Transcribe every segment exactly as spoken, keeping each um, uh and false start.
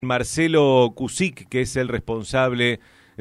Marcelo Cusic, que es el responsable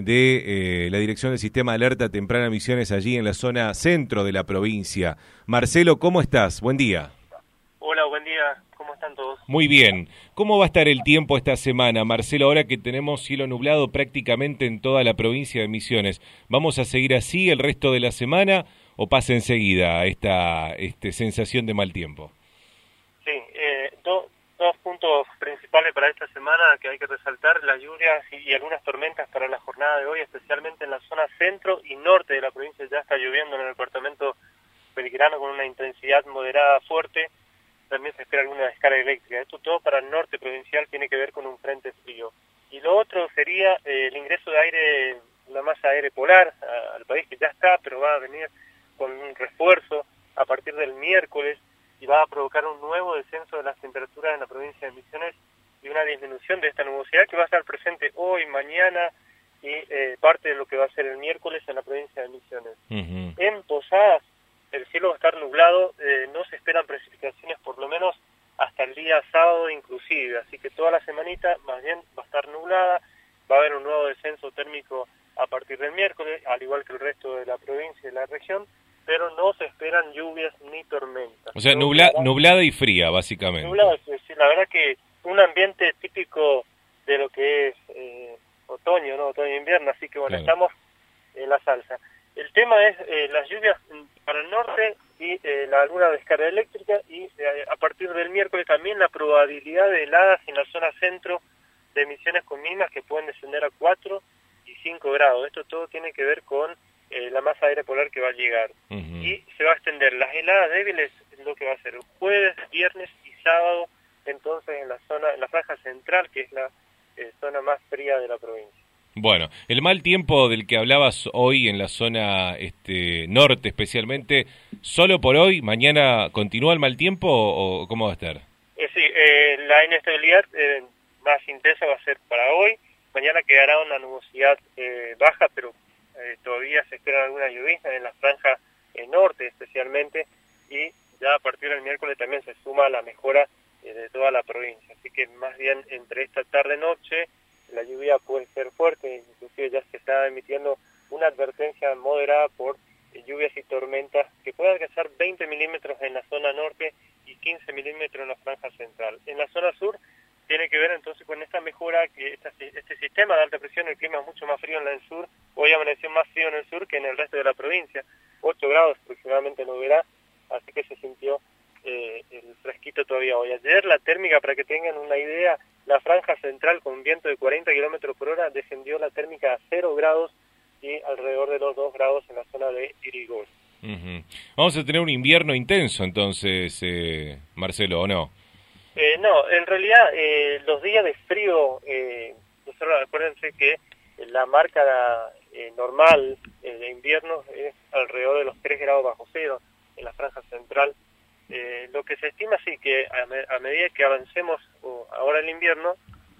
de eh, la Dirección del Sistema de Alerta Temprana Misiones allí en la zona centro de la provincia. Marcelo, ¿cómo estás? Buen día. Hola, buen día. ¿Cómo están todos? Muy bien. ¿Cómo va a estar el tiempo esta semana, Marcelo, ahora que tenemos cielo nublado prácticamente en toda la provincia de Misiones? ¿Vamos a seguir así el resto de la semana o pasa enseguida esta este, sensación de mal tiempo? Sí, eh, do, dos puntos principales para esta semana que hay que resaltar: las lluvias y, y algunas tormentas para la jornada de hoy, especialmente en la zona centro y norte de la provincia. Ya está lloviendo en el departamento Belgrano con una intensidad moderada fuerte. También se espera alguna descarga eléctrica. Esto todo para el norte provincial tiene que ver con un frente frío. Y lo otro sería eh, el ingreso de aire, una masa de aire polar a, al país, que ya está, pero va a venir con un refuerzo a partir del miércoles y va a provocar un nuevo descenso de las temperaturas en la provincia de Misiones y una disminución de esta nubosidad que va a estar presente hoy, mañana y eh, parte de lo que va a ser el miércoles en la provincia de Misiones. Uh-huh. En Posadas el cielo va a estar nublado, eh, no se esperan precipitaciones por lo menos hasta el día sábado inclusive, así que toda la semanita más bien va a estar nublada, va a haber un nuevo descenso térmico a partir del miércoles, al igual que el resto de la provincia y la región, pero no se esperan lluvias ni tormentas. O sea, nubla, nublada y fría, básicamente. Nublada, sí, la verdad que un ambiente típico de lo que es eh, otoño, ¿no? Otoño e invierno, así que bueno, claro, estamos en la salsa. El tema es eh, las lluvias para el norte y eh, la alguna descarga eléctrica y eh, a partir del miércoles también la probabilidad de heladas en la zona centro de Misiones con mínimas que pueden descender a cuatro y cinco grados. Esto todo tiene que ver con eh, la masa de aire polar que va a llegar. Uh-huh. Y se va a extender las heladas débiles, es lo que va a ser jueves, viernes y sábado, entonces en la zona, en la franja central, que es la eh, zona más fría de la provincia. Bueno, el mal tiempo del que hablabas hoy en la zona este, norte especialmente, ¿solo por hoy? ¿Mañana continúa el mal tiempo o, o cómo va a estar? Eh, sí, eh, la inestabilidad eh, más intensa va a ser para hoy. Mañana quedará una nubosidad eh, baja, pero eh, todavía se esperan algunas lluvias en la franja eh, norte especialmente, y ya a partir del miércoles también se suma la mejora eh, de toda la provincia. Así que más bien entre esta tarde-noche la lluvia puede ser fuerte, inclusive ya se está emitiendo una advertencia moderada por eh, lluvias y tormentas que pueden alcanzar veinte milímetros en la zona norte y quince milímetros en la franja central. En la zona sur tiene que ver entonces con esta mejora, que esta, este sistema de alta presión, el clima es mucho más frío en el sur, hoy amaneció más frío en el sur que en el resto de la provincia, ocho grados aproximadamente no verá, así que se sintió eh, el fresquito todavía hoy. Ayer la térmica, para que tengan una idea, la franja central con viento de cuarenta kilómetros por hora descendió la térmica a cero grados y alrededor de los dos grados en la zona de Irigoyen. Uh-huh. Vamos a tener un invierno intenso entonces, eh, Marcelo, ¿o no? Eh, no, en realidad eh, los días de frío, eh, acuérdense que la marca eh, normal eh, de invierno es alrededor de los tres grados bajo cero en la franja central. Eh, lo que se estima, sí, que a, me, a medida que avancemos uh, ahora el invierno,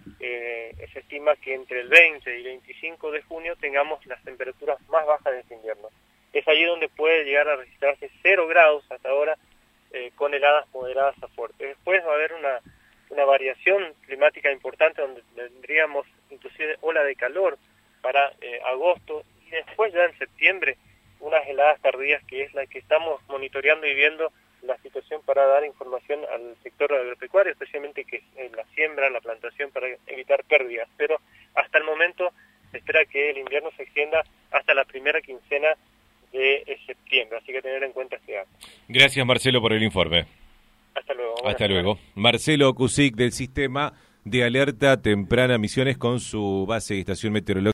eh, se estima que entre el veinte y veinticinco de junio tengamos las temperaturas más bajas de este invierno. Es allí donde puede llegar a registrarse cero grados hasta ahora, eh, con heladas moderadas a fuertes. Después va a haber una, una variación climática importante donde tendríamos inclusive ola de calor para eh, agosto, y después ya en septiembre unas heladas tardías, que es la que estamos monitoreando y viendo la situación para dar información al sector agropecuario, especialmente que es la siembra, la plantación, para evitar pérdidas. Pero hasta el momento se espera que el invierno se extienda hasta la primera quincena de septiembre, así que tener en cuenta este dato. Gracias, Marcelo, por el informe. Hasta luego. Hasta luego. Marcelo Cusic, del Sistema de Alerta Temprana Misiones, con su base y estación meteorológica.